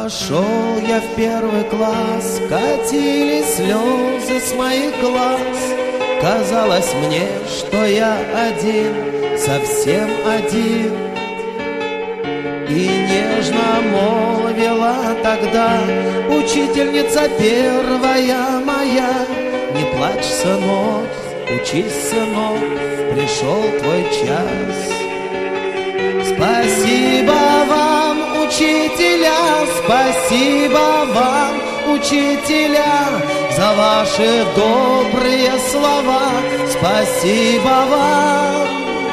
пошел я в первый класс, катились слезы с моих глаз. Казалось мне, что я один, совсем один. И нежно молвила тогда учительница первая моя: не плачь, сынок, учись, сынок, пришел твой час. Спасибо вам, учителя, спасибо вам, учителя, за ваши добрые слова. Спасибо вам,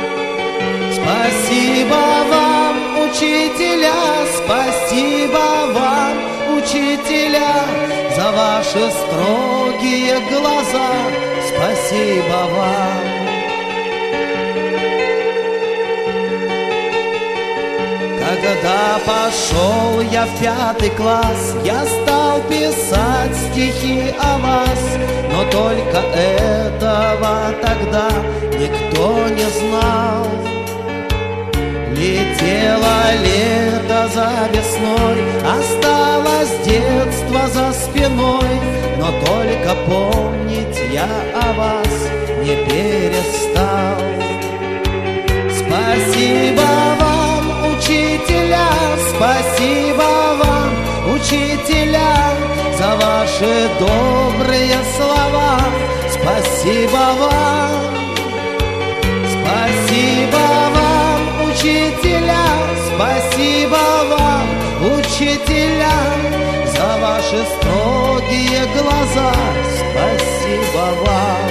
спасибо вам, учителя, спасибо вам, учителя, за ваши строгие глаза. Спасибо вам. Когда пошел я в пятый класс, я стал писать стихи о вас. Но только этого тогда никто не знал. Летело лето за весной, осталось детство за спиной. Но только помнить я о вас не перестал. Спасибо вам, учителя, спасибо вам, учителя, за ваши добрые слова. Спасибо вам, спасибо вам, учителя, спасибо вам, учителя, за ваши строгие глаза. Спасибо вам.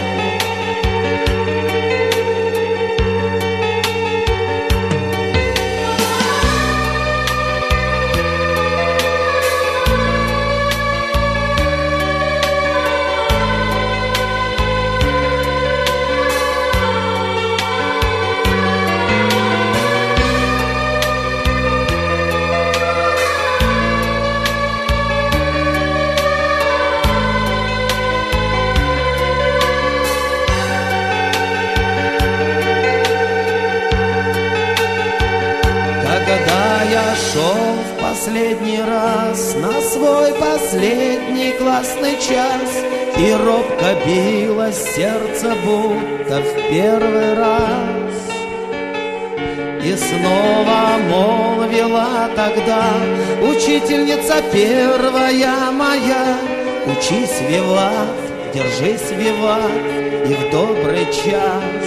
Когда я шел в последний раз на свой последний классный час, и робко билось сердце, будто в первый раз. И снова молвила тогда учительница первая моя: учись, Виват, держись, Виват, и в добрый час.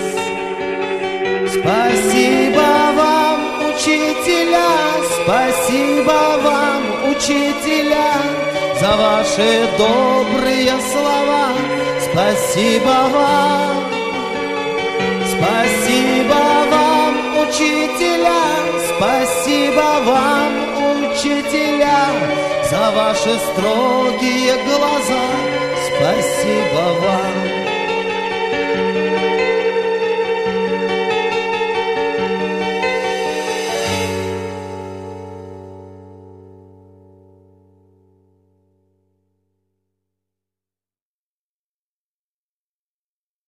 Спасибо вам, учителя, спасибо вам, учителя, за ваши добрые слова. Спасибо вам, спасибо вам, учителя, спасибо вам, учителя, за ваши строгие глаза. Спасибо вам.